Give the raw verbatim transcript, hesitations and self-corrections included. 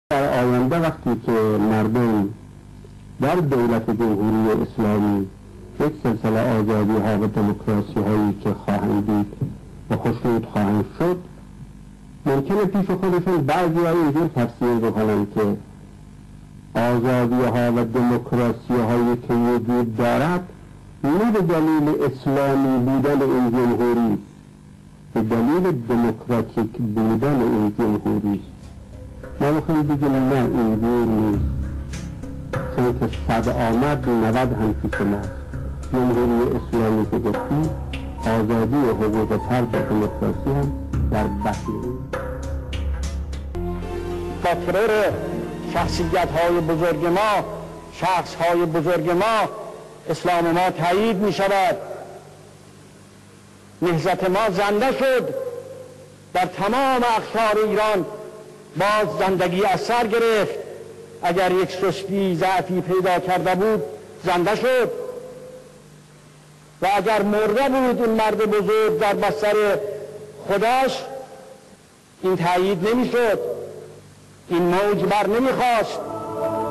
در آینده وقتی که مردم در دولت جمهوری اسلامی یک سلسله آزادی ها و دموکراسی هایی که خواهند دید و خشنود خواهند شد، ممکنه پیش خودشون بعضی ها اینجور تفسیر بکنن که آزادی ها و دموکراسی هایی که وجود دارد نه به دلیل اسلامی بودن این جمهوری، به دلیل دموکراتیک بودن این جمهوری. ما میخوایم بگیم نه، اینجور نیست، چون که صد آمد نود هم پیش ماست. جمهوری اسلامی که گفتیم آزادی و حقوق فرد و دموکراسی هم در بطن این. با ترور شخصیت های بزرگ ما، شخص های بزرگ ما، اسلام ما تایید می شود. نهضت ما زنده شد، در تمام اقطار ایران باز زندگی از سر گرفت. اگر یک سستی ضعفی پیدا کرده بود زنده شد و اگر مرده بود این مرد بزرگ در بستر خودش، این تایید نمی شد، این موج بر نمی خواست.